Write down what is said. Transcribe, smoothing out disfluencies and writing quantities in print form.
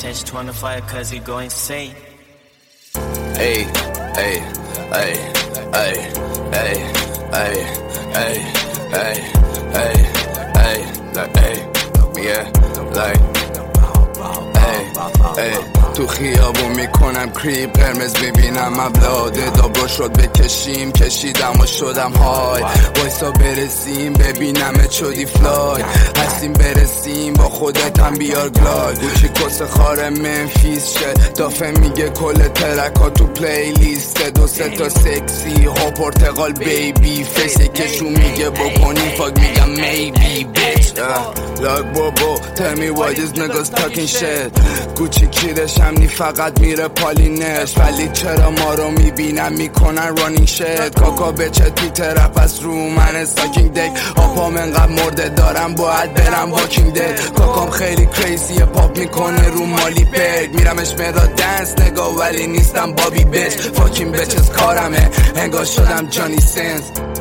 change 25 cause he go insane. Hey, hey, hey, hey, hey, hey, hey, hey, hey, hey, like, hey, yeah, like, hey, hey. تو خیابون میکنم کریپ قرمز میبینم مبلاده دابرو شد بکشیم کشیدم و شدم های وایسا برسیم ببینم چودی فلای هستیم برسیم با خودت هم بیار گلای گوچی کس خار منفیس شه دافه میگه کل ترکا تو پلی لیسته دو سه تا سکسی ها پرتقال بیبی فیسه کشو میگه بکنی فاک میگم میبی بیچ like bobo tell me why these niggas talking shit گوچی کیرش همنی فقط میره پالینش ولی چرا ما رو میبینن میکنن رانینگ شت کاکا بچه تو ترپ از رو من ساکینگ دک آپام انقدر مرده دارم باید برم واکینگ دک کاکام خیلی کریزیه پاپ میکنه رو مالی بگ میرمش مرا دنس نگاه ولی نیستم بابی بچ فاکینگ بچز کارمه انگار شدم جانی سنس